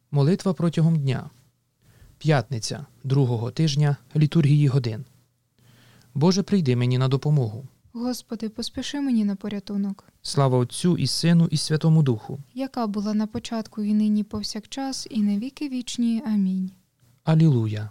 Молитва протягом дня. П'ятниця, другого тижня літургії годин. Боже, прийди мені на допомогу. Господи, поспіши мені на порятунок. Слава Отцю і Сину і Святому Духу. Яка була на початку і нині повсякчас, і на віки вічні. Амінь. Алілуя.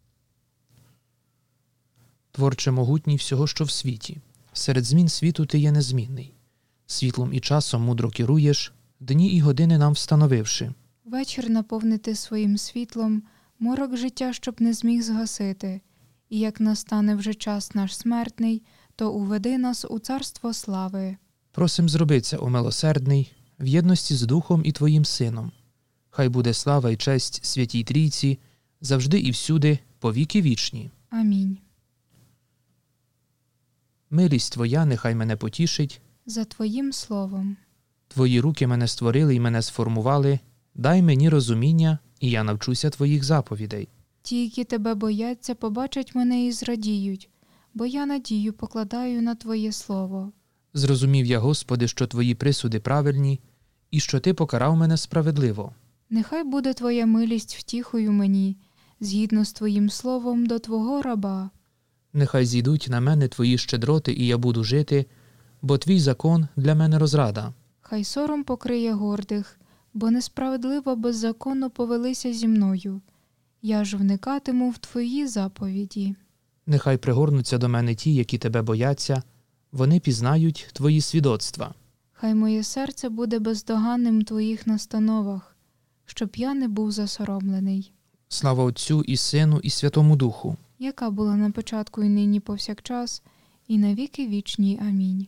Творче могутній всього, що в світі. Серед змін світу ти є незмінний. Світлом і часом мудро керуєш, дні і години нам встановивши. Вечір наповнити своїм світлом, морок життя, щоб не зміг згасити. І як настане вже час наш смертний, то уведи нас у царство слави. Просим зроби це, о милосердний, в єдності з Духом і Твоїм Сином. Хай буде слава і честь Святій Трійці, завжди і всюди, по віки вічні. Амінь. Милість Твоя нехай мене потішить, За Твоїм словом. Твої руки мене створили і мене сформували, дай мені розуміння, і я навчуся Твоїх заповідей. Ті, які Тебе бояться, побачать мене і зрадіють, бо я надію покладаю на Твоє слово. Зрозумів я, Господи, що Твої присуди правильні, і що Ти покарав мене справедливо. Нехай буде Твоя милість втіхою мені, згідно з Твоїм словом до Твого раба. Нехай зійдуть на мене Твої щедроти, і я буду жити, бо Твій закон для мене розрада. Хай сором покриє гордих, бо несправедливо беззаконно повелися зі мною. Я ж вникатиму в Твої заповіді. Нехай пригорнуться до мене ті, які Тебе бояться, вони пізнають Твої свідоцтва. Хай моє серце буде бездоганним в Твоїх настановах, щоб я не був засоромлений. Слава Отцю і Сину і Святому Духу. Яка була на початку і нині повсякчас, і на віки вічні. Амінь.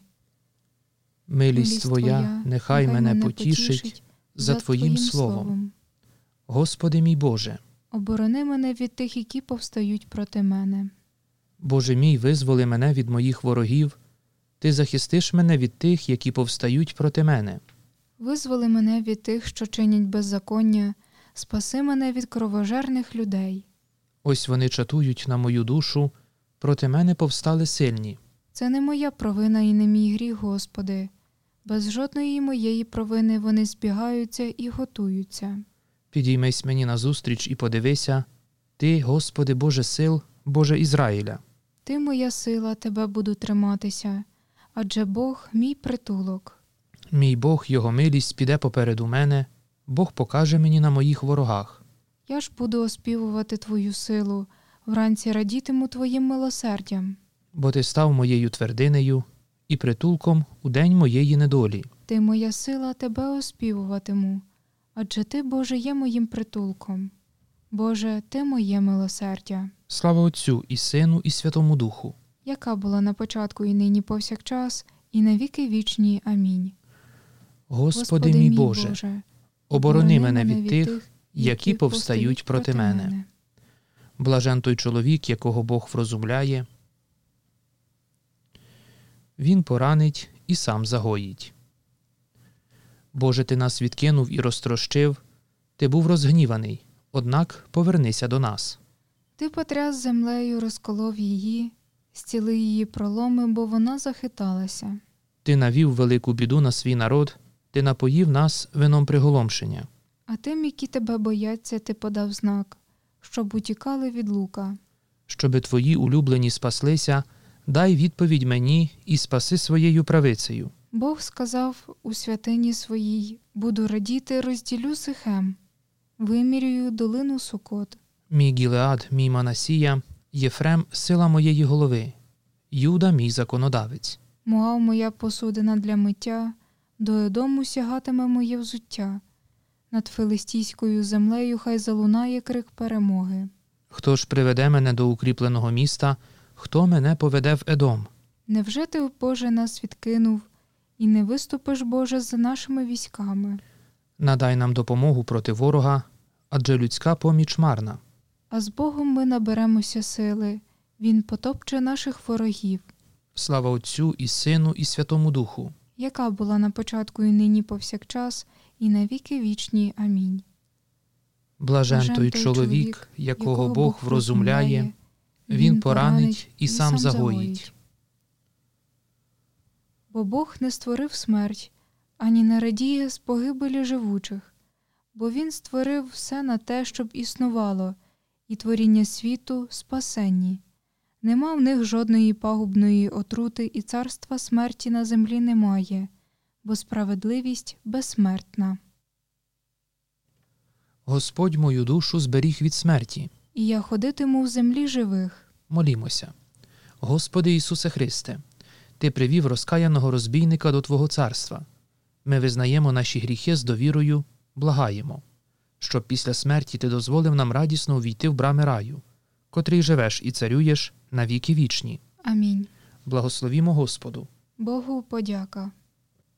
Милість Твоя нехай мене потішить за Твоїм словом. Господи мій Боже, оборони мене від тих, які повстають проти мене. Боже мій, визволи мене від моїх ворогів, Ти захистиш мене від тих, які повстають проти мене. Визволи мене від тих, що чинять беззаконня, спаси мене від кровожерних людей. Ось вони чатують на мою душу, проти мене повстали сильні. Це не моя провина і не мій гріх, Господи. Без жодної моєї провини вони збігаються і готуються. Підіймись мені назустріч і подивися, Ти, Господи, Боже сил, Боже Ізраїля. Ти моя сила, Тебе буду триматися, адже Бог – мій притулок. Мій Бог, Його милість піде попереду мене, Бог покаже мені на моїх ворогах. Я ж буду оспівувати Твою силу, вранці радітиму Твоїм милосердям. Бо Ти став моєю твердинею і притулком у день моєї недолі. Ти моя сила, Тебе оспівуватиму, адже Ти, Боже, є моїм притулком. Боже, Ти моє милосердя. Слава Отцю і Сину і Святому Духу. Яка була на початку і нині повсякчас, і на віки вічні. Амінь. Господи мій Боже, оборони мене від тих, які повстають проти мене. Блажен той чоловік, якого Бог врозумляє. Він поранить і сам загоїть. Боже, Ти нас відкинув і розтрощив, Ти був розгніваний, однак повернися до нас. Ти потряс землею, розколов її, зціли її проломи, бо вона захиталася. Ти навів велику біду на свій народ, Ти напоїв нас вином приголомшення. А тим, які Тебе бояться, Ти подав знак, щоб утікали від лука. Щоби Твої улюблені спаслися, дай відповідь мені і спаси своєю правицею. Бог сказав у святині своїй: буду радіти, розділю Сихем, вимірюю долину Сукот. Мій Гілеад, мій Манасія, Єфрем – сила моєї голови, Юда – мій законодавець. Моав – моя посудина для миття, до Едому сягатиме моє взуття. Над филистійською землею хай залунає крик перемоги. Хто ж приведе мене до укріпленого міста, хто мене поведе в Едом? Невже Ти, Боже, нас відкинув, і не виступиш, Боже, за нашими військами? Надай нам допомогу проти ворога, адже людська поміч марна. А з Богом ми наберемося сили, Він потопче наших ворогів. Слава Отцю і Сину і Святому Духу. Яка була на початку і нині повсякчас, і на віки вічні. Амінь. Блажен той чоловік, якого Бог врозумляє, він поранить і сам загоїть. Бо Бог не створив смерть, ані не радіє з погибелі живучих, бо Він створив все на те, щоб існувало, і творіння світу спасенні. Нема в них жодної пагубної отрути, і царства смерті на землі немає, бо справедливість безсмертна. Господь мою душу зберіг від смерті. І я ходитиму в землі живих. Молімося. Господи Ісусе Христе, Ти привів розкаяного розбійника до Твого царства. Ми визнаємо наші гріхи з довірою, благаємо, щоб після смерті Ти дозволив нам радісно увійти в брами раю, котрий живеш і царюєш на віки вічні. Амінь. Благословімо Господу. Богу подяка.